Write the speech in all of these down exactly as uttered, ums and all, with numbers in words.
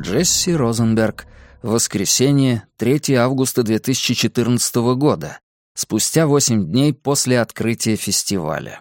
Джесси Розенберг. Воскресенье, третьего августа две тысячи четырнадцатого года. Спустя восемь дней после открытия фестиваля.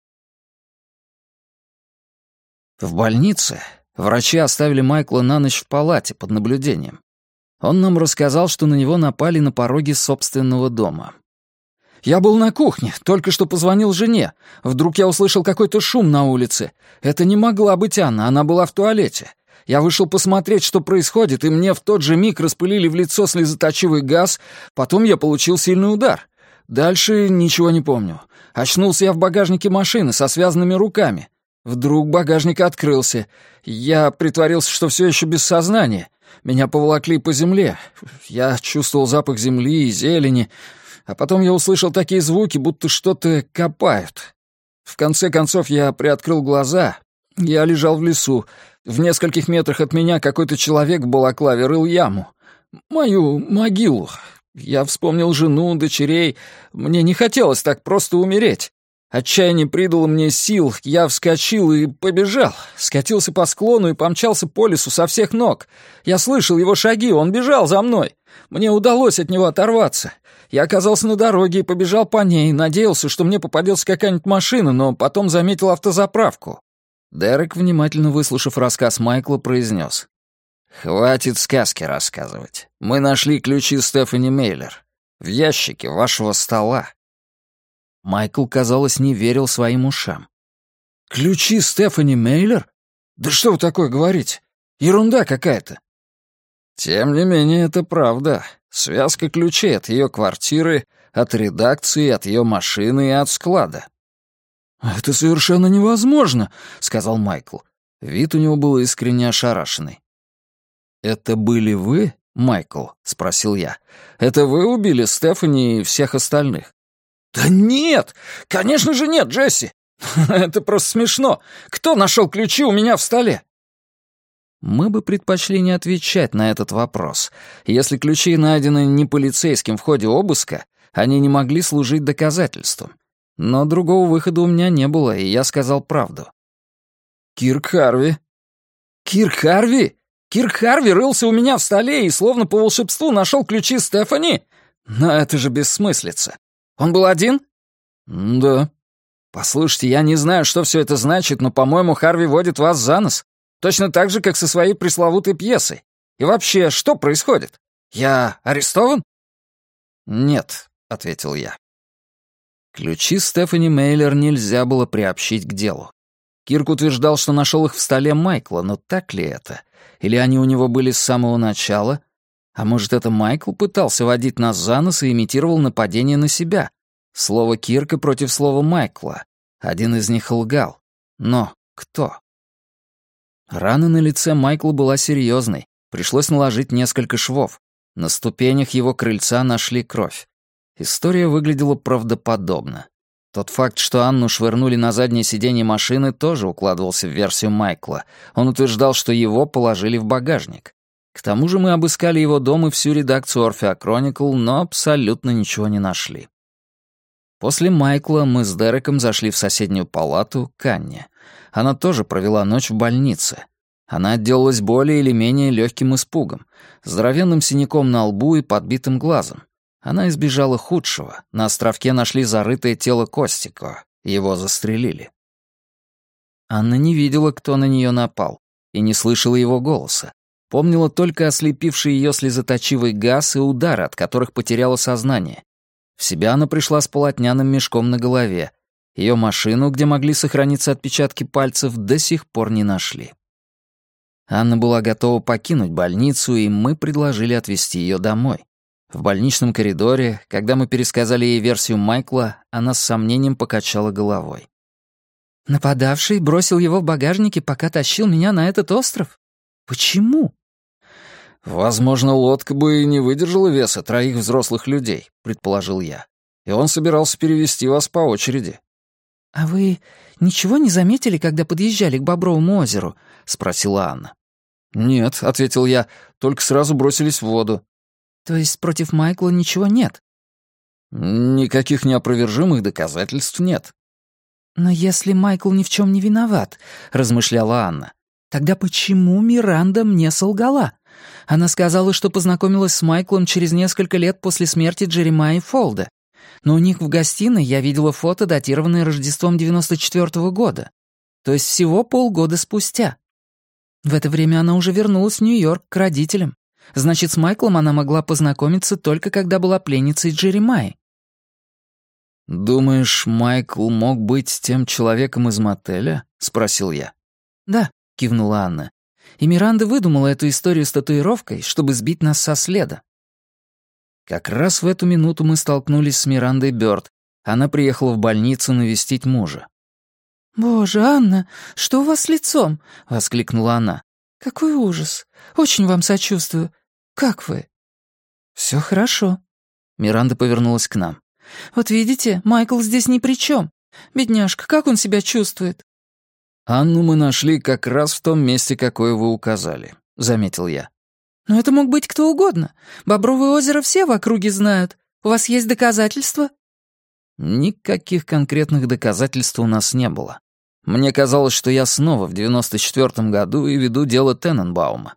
В больнице врачи оставили Майкла на ночь в палате под наблюдением. Он нам рассказал, что на него напали на пороге собственного дома. «Я был на кухне, только что позвонил жене. Вдруг я услышал какой-то шум на улице. Это не могла быть Анна, она была в туалете. Я вышел посмотреть, что происходит, и мне в тот же миг распылили в лицо слезоточивый газ, потом я получил сильный удар. Дальше ничего не помню. Очнулся я в багажнике машины со связанными руками. Вдруг багажник открылся. Я притворился, что все еще без сознания. Меня поволокли по земле. Я чувствовал запах земли и зелени. А потом я услышал такие звуки, будто что-то копают. В конце концов я приоткрыл глаза. Я лежал в лесу. В нескольких метрах от меня какой-то человек в балаклаве рыл яму. Мою могилу. Я вспомнил жену, дочерей. Мне не хотелось так просто умереть. Отчаяние придало мне сил, я вскочил и побежал. Скатился по склону и помчался по лесу со всех ног. Я слышал его шаги, он бежал за мной. Мне удалось от него оторваться. Я оказался на дороге и побежал по ней, надеялся, что мне попадется какая-нибудь машина, но потом заметил автозаправку. Дерек, внимательно выслушав рассказ Майкла, произнес: «Хватит сказки рассказывать. Мы нашли ключи Стефани Мейлер в ящике вашего стола». Майкл, казалось, не верил своим ушам. «Ключи Стефани Мейлер? Да что вы такое говорите? Ерунда какая-то». «Тем не менее, это правда. Связка ключей от ее квартиры, от редакции, от ее машины и от склада». «Это совершенно невозможно», — сказал Майкл. Вид у него был искренне ошарашенный. «Это были вы, Майкл?» — спросил я. «Это вы убили Стефани и всех остальных?» «Да нет! Конечно же нет, Джесси! Это просто смешно! Кто нашел ключи у меня в столе?» Мы бы предпочли не отвечать на этот вопрос. Если ключи найдены не полицейским в ходе обыска, они не могли служить доказательством. Но другого выхода у меня не было, и я сказал правду. «Кирк Харви». «Кирк Харви? Кирк Харви рылся у меня в столе и словно по волшебству нашел ключи Стефани? Но это же бессмыслица. Он был один?» «Да». «Послушайте, я не знаю, что все это значит, но, по-моему, Харви водит вас за нос. Точно так же, как со своей пресловутой пьесой. И вообще, что происходит? Я арестован?» «Нет», — ответил я. Ключи Стефани Мейлер нельзя было приобщить к делу. Кирк утверждал, что нашел их в столе Майкла, но так ли это? Или они у него были с самого начала? А может, это Майкл пытался водить нас за нос и имитировал нападение на себя? Слово Кирка против слова Майкла. Один из них лгал. Но кто? Рана на лице Майкла была серьезной. Пришлось наложить несколько швов. На ступенях его крыльца нашли кровь. История выглядела правдоподобно. Тот факт, что Анну швырнули на заднее сиденье машины, тоже укладывался в версию Майкла. Он утверждал, что его положили в багажник. К тому же мы обыскали его дом и всю редакцию Orphea Chronicle, но абсолютно ничего не нашли. После Майкла мы с Дереком зашли в соседнюю палату к Анне. Она тоже провела ночь в больнице. Она отделалась более или менее легким испугом, здоровенным синяком на лбу и подбитым глазом. Она избежала худшего. На островке нашли зарытое тело Костико. Его застрелили. Анна не видела, кто на нее напал, и не слышала его голоса. Помнила только ослепивший ее слезоточивый газ и удары, от которых потеряла сознание. В себя она пришла с полотняным мешком на голове. Ее машину, где могли сохраниться отпечатки пальцев, до сих пор не нашли. Анна была готова покинуть больницу, и мы предложили отвезти ее домой. В больничном коридоре, когда мы пересказали ей версию Майкла, она с сомнением покачала головой. «Нападавший бросил его в багажнике, пока тащил меня на этот остров? Почему?» «Возможно, лодка бы и не выдержала веса троих взрослых людей», — предположил я. «И он собирался перевезти вас по очереди». «А вы ничего не заметили, когда подъезжали к Бобровому озеру?» — спросила Анна. «Нет», — ответил я, — «только сразу бросились в воду». «То есть против Майкла ничего нет?» «Никаких неопровержимых доказательств нет». «Но если Майкл ни в чем не виноват», — размышляла Анна, Тогда почему Миранда мне солгала? Она сказала, что познакомилась с Майклом через несколько лет после смерти Джеремайи Фолда. Но у них в гостиной я видела фото, датированное Рождеством девяносто четвёртого года. То есть всего полгода спустя. В это время она уже вернулась в Нью-Йорк к родителям. Значит, с Майклом она могла познакомиться только когда была пленницей Джеремайи. «Думаешь, Майкл мог быть тем человеком из мотеля?» — спросил я. «Да», — кивнула Анна. «И Миранда выдумала эту историю с татуировкой, чтобы сбить нас со следа». Как раз в эту минуту мы столкнулись с Мирандой Бёрд. Она приехала в больницу навестить мужа. «Боже, Анна, что у вас с лицом?» — воскликнула она. «Какой ужас! Очень вам сочувствую. Как вы?» «Все хорошо». Миранда повернулась к нам. «Вот видите, Майкл здесь ни при чем. Бедняжка, как он себя чувствует?» «Анну мы нашли как раз в том месте, какое вы указали», — заметил я. «Но это мог быть кто угодно. Бобровое озеро все в округе знают. У вас есть доказательства?» Никаких конкретных доказательств у нас не было. Мне казалось, что я снова в девяносто четвёртом году и веду дело Тененбаума.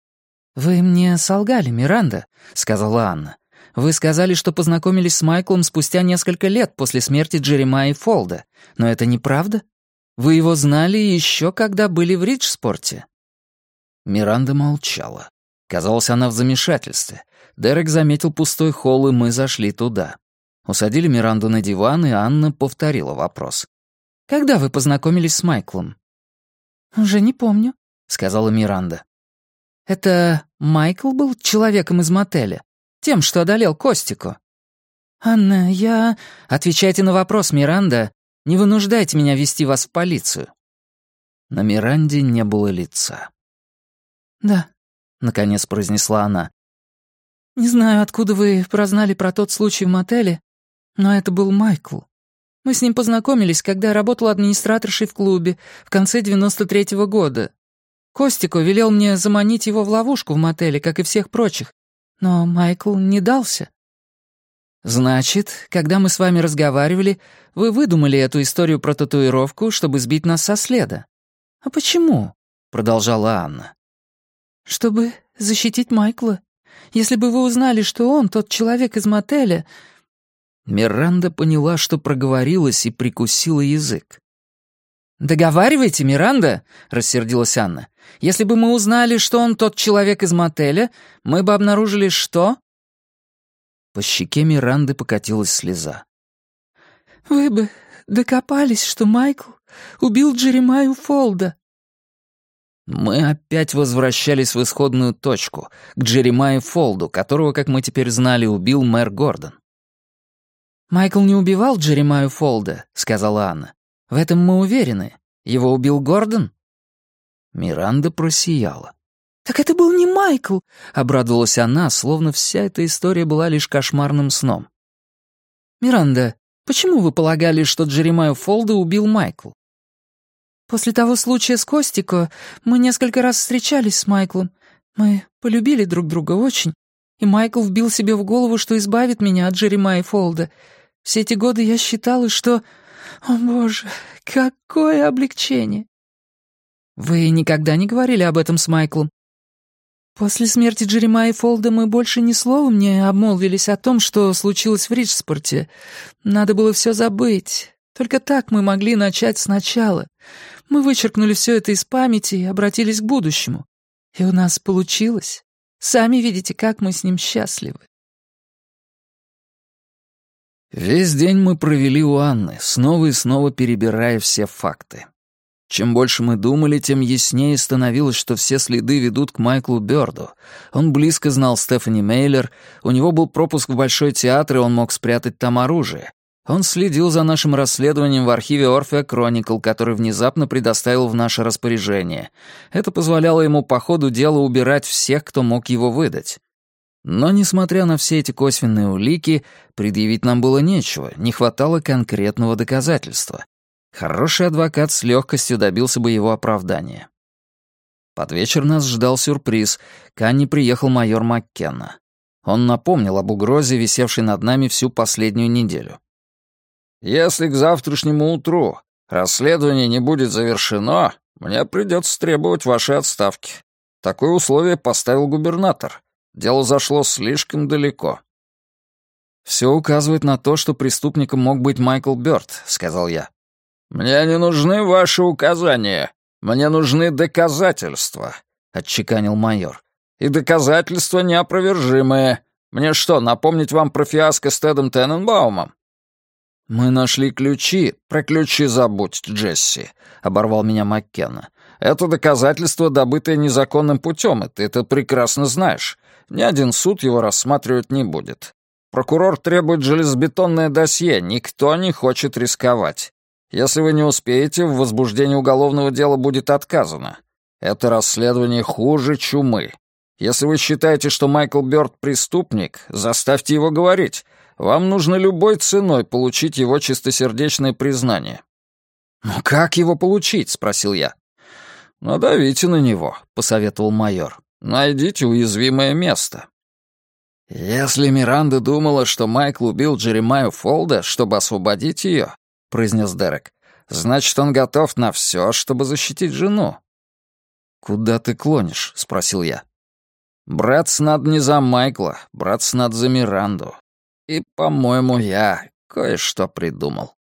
«Вы мне солгали, Миранда», — сказала Анна. «Вы сказали, что познакомились с Майклом спустя несколько лет после смерти Джеремайи Фолда. Но это неправда? Вы его знали еще когда были в Риджспорте?» Миранда молчала. Казалось, она в замешательстве. Дерек заметил пустой холл, и мы зашли туда. Усадили Миранду на диван, и Анна повторила вопрос. «Когда вы познакомились с Майклом?» «Уже не помню», — сказала Миранда. «Это Майкл был человеком из мотеля? Тем, что одолел Костику?» «Анна, я...» «Отвечайте на вопрос, Миранда. Не вынуждайте меня вести вас в полицию». На Миранде не было лица. «Да», — наконец произнесла она. «Не знаю, откуда вы прознали про тот случай в мотеле, но это был Майкл. Мы с ним познакомились, когда я работала администраторшей в клубе в конце девяносто третьего года. Костико велел мне заманить его в ловушку в мотеле, как и всех прочих, но Майкл не дался». «Значит, когда мы с вами разговаривали, вы выдумали эту историю про татуировку, чтобы сбить нас со следа. А почему?» — продолжала Анна. «Чтобы защитить Майкла. Если бы вы узнали, что он тот человек из мотеля...» Миранда поняла, что проговорилась, и прикусила язык. «Договаривайте, Миранда», — рассердилась Анна. «Если бы мы узнали, что он тот человек из мотеля, мы бы обнаружили что?» По щеке Миранды покатилась слеза. «Вы бы докопались, что Майкл убил Джеремайю Фолда». Мы опять возвращались в исходную точку, к Джеремайи Фолду, которого, как мы теперь знали, убил мэр Гордон. «Майкл не убивал Джеремайю Фолда», — сказала Анна. «В этом мы уверены. Его убил Гордон?» Миранда просияла. «Так это был не Майкл!» — обрадовалась она, словно вся эта история была лишь кошмарным сном. «Миранда, почему вы полагали, что Джеремайю Фолда убил Майкл?» «После того случая с Костико мы несколько раз встречались с Майклом. Мы полюбили друг друга очень, и Майкл вбил себе в голову, что избавит меня от Джеремайи Фолда. Все эти годы я считала, что... О, боже, какое облегчение!» «Вы никогда не говорили об этом с Майклом?» «После смерти Джеремайи Фолда мы больше ни словом не обмолвились о том, что случилось в Риджспорте. Надо было все забыть. Только так мы могли начать сначала. Мы вычеркнули все это из памяти и обратились к будущему. И у нас получилось. Сами видите, как мы с ним счастливы». Весь день мы провели у Анны, снова и снова перебирая все факты. Чем больше мы думали, тем яснее становилось, что все следы ведут к Майклу Бёрду. Он близко знал Стефани Мейлер, у него был пропуск в Большой театр, и он мог спрятать там оружие. Он следил за нашим расследованием в архиве Orphea Chronicle, который внезапно предоставил в наше распоряжение. Это позволяло ему по ходу дела убирать всех, кто мог его выдать. Но, несмотря на все эти косвенные улики, предъявить нам было нечего, не хватало конкретного доказательства. Хороший адвокат с легкостью добился бы его оправдания. Под вечер нас ждал сюрприз. К Анне приехал майор Маккенна. Он напомнил об угрозе, висевшей над нами всю последнюю неделю. «Если к завтрашнему утру расследование не будет завершено, Мне придется требовать вашей отставки. Такое условие поставил губернатор. Дело зашло слишком далеко». «Все указывает на то, что преступником мог быть Майкл Бёрд», — сказал я. «Мне не нужны ваши указания. Мне нужны доказательства», — отчеканил майор. «И доказательства неопровержимые. Мне что, напомнить вам про фиаско с Тедом Тененбаумом?» «Мы нашли ключи. Про ключи забудь, Джесси», — оборвал меня Маккенна. «Это доказательство, добытое незаконным путем, и ты это прекрасно знаешь. Ни один суд его рассматривать не будет. Прокурор требует железобетонное досье, никто не хочет рисковать. Если вы не успеете, в возбуждении уголовного дела будет отказано. Это расследование хуже чумы. Если вы считаете, что Майкл Бёрд преступник, заставьте его говорить. Вам нужно любой ценой получить его чистосердечное признание». «Ну как его получить?» — спросил я. «Надавите на него», — посоветовал майор. «Найдите уязвимое место». «Если Миранда думала, что Майкл убил Джеремаю Фолда, чтобы освободить ее», — произнес Дерек, «значит, он готов на все, чтобы защитить жену». «Куда ты клонишь?» — спросил я. «Браться надо не за Майкла, браться надо за Миранду. И, по-моему, я кое-что придумал».